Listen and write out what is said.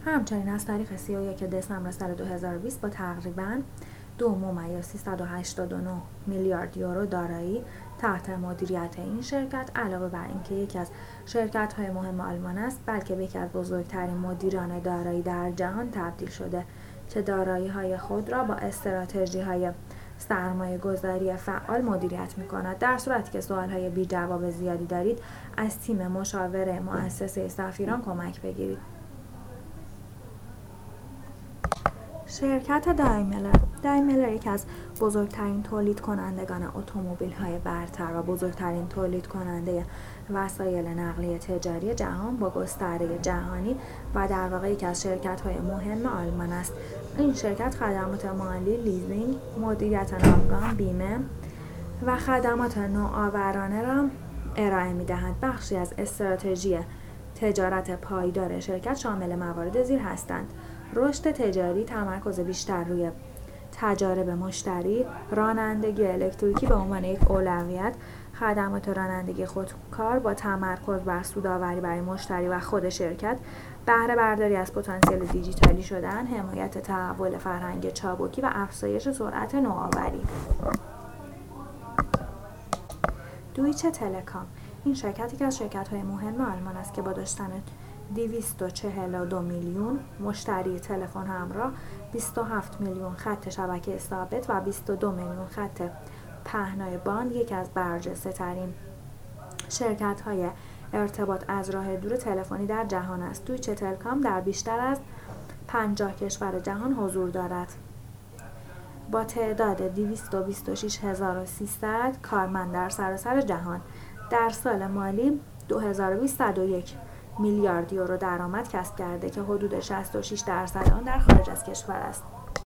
همچنین از تاریخ 31 دسامبر سال 2020 با تقریباً 2.389 میلیارد یورو دارایی تحت مدیریت این شرکت، علاوه بر اینکه یکی از شرکت‌های مهم آلمان است، بلکه به یکی از بزرگترین مدیران دارایی در جهان تبدیل شده که دارایی‌های خود را با استراتژی‌های سرمایه‌گذاری فعال مدیریت می‌کند. در صورتی که سوال‌های بی جواب زیادی دارید، از تیم مشاوره مؤسسه سفیران کمک بگیرید. شرکت دایملر یکی از بزرگترین تولید کنندگان اتومبیل‌های برتر و بزرگترین تولید کننده وسایل نقلیه تجاری جهان با گستره جهانی و در واقع یکی از شرکت‌های مهم آلمان است. این شرکت خدمات مالی، لیزینگ، مدیریت ناوگان، بیمه و خدمات نوآورانه را ارائه می‌دهد. بخشی از استراتژی تجارت پایدار شرکت شامل موارد زیر هستند: رشد تجاری، تمرکز بیشتر روی تجارب مشتری، رانندگی الکتریکی به عنوان یک اولویت، خدمات رانندگی خودکار با تمرکز بر سودآوری برای مشتری و خود شرکت، بهره برداری از پتانسیل دیجیتالی شدن، حمایت تحول فرهنگ چابکی و افزایش سرعت نوآوری. دویچه تلکام این شرکتی که از شرکت‌های مهم آلمان است که با داشتن 242 میلیون مشتری تلفن همراه، 27 میلیون خط شبکه ثابت و 22 میلیون خط پهنای باند، یکی از برجسته‌ترین شرکت‌های ارتباط از راه دور تلفنی در جهان است. دویچه تلکام در بیشتر از 50 کشور جهان حضور دارد. با تعداد 226300 کارمند در سراسر جهان، در سال مالی 2021 میلیارد یورو درآمد کسب کرده که حدود 66% آن در خارج از کشور است.